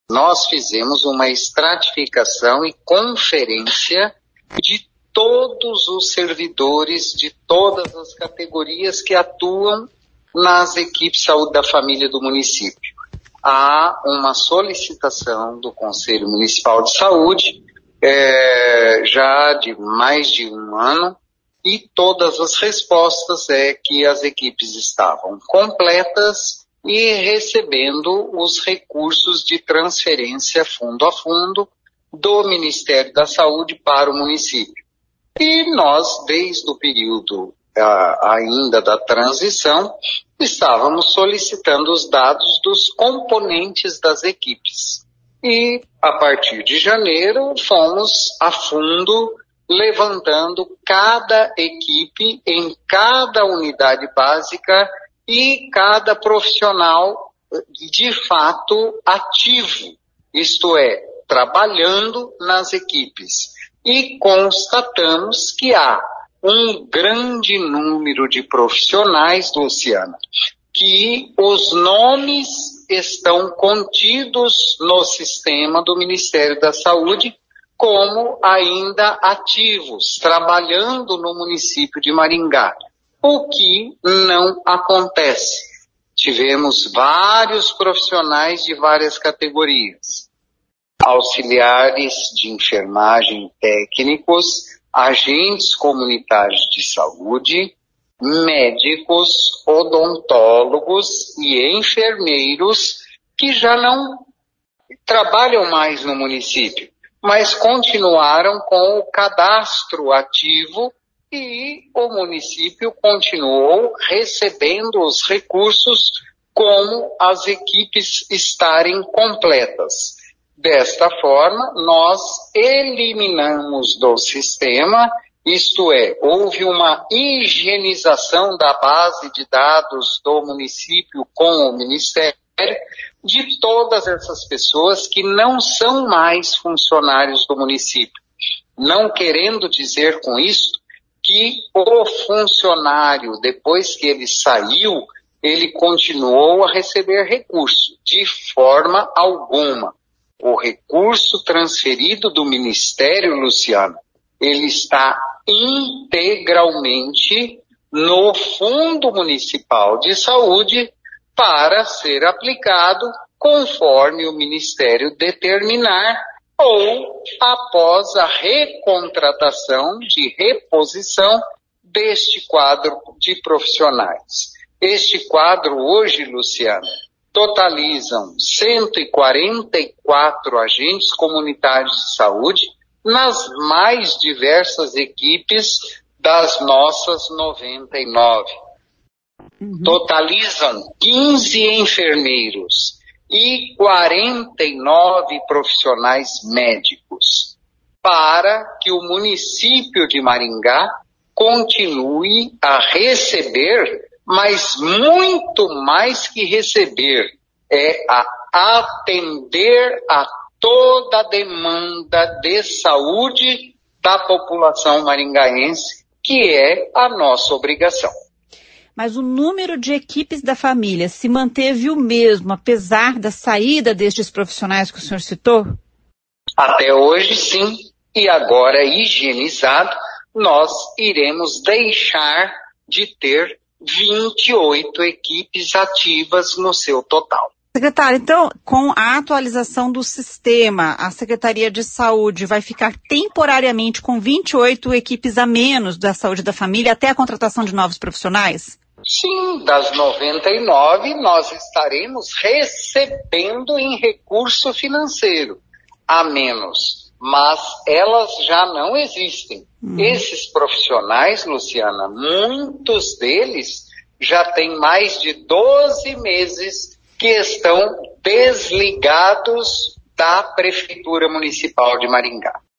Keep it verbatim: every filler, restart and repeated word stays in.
nós fizemos uma estratificação e conferência de todos os servidores de todas as categorias que atuam nas equipes de saúde da família do município. Há uma solicitação do Conselho Municipal de Saúde, é, já de mais de um ano, e todas as respostas é que as equipes estavam completas e recebendo os recursos de transferência fundo a fundo do Ministério da Saúde para o município. E nós, desde o período a, ainda da transição, estávamos solicitando os dados dos componentes das equipes. E, a partir de janeiro, fomos a fundo levantando cada equipe em cada unidade básica e cada profissional de fato ativo, isto é, trabalhando nas equipes. E constatamos que há um grande número de profissionais, Luciana, que os nomes estão contidos no sistema do Ministério da Saúde como ainda ativos, trabalhando no município de Maringá, o que não acontece. Tivemos vários profissionais de várias categorias, auxiliares de enfermagem técnicos, agentes comunitários de saúde, médicos, odontólogos e enfermeiros que já não trabalham mais no município, mas continuaram com o cadastro ativo e o município continuou recebendo os recursos como as equipes estarem completas. Desta forma, nós eliminamos do sistema, isto é, houve uma higienização da base de dados do município com o Ministério, de todas essas pessoas que não são mais funcionários do município. Não querendo dizer com isso que o funcionário, depois que ele saiu, ele continuou a receber recurso, de forma alguma. O recurso transferido do Ministério, Luciano, ele está integralmente no Fundo Municipal de Saúde para ser aplicado conforme o Ministério determinar ou após a recontratação de reposição deste quadro de profissionais. Este quadro hoje, Luciano, totalizam cento e quarenta e quatro agentes comunitários de saúde nas mais diversas equipes das nossas noventa e nove. Uhum. Totalizam quinze enfermeiros e quarenta e nove profissionais médicos para que o município de Maringá continue a receber, mas muito mais que receber, é a atender a toda a demanda de saúde da população maringaense, que é a nossa obrigação. Mas o número de equipes da família se manteve o mesmo, apesar da saída destes profissionais que o senhor citou? Até hoje, sim. E agora, higienizado, nós iremos deixar de ter vinte e oito equipes ativas no seu total. Secretário, então, com a atualização do sistema, a Secretaria de Saúde vai ficar temporariamente com vinte e oito equipes a menos da saúde da família até a contratação de novos profissionais? Sim, das noventa e nove nós estaremos recebendo em recurso financeiro a menos, mas elas já não existem. Hum. Esses profissionais, Luciana, muitos deles já têm mais de doze meses que estão desligados da Prefeitura Municipal de Maringá.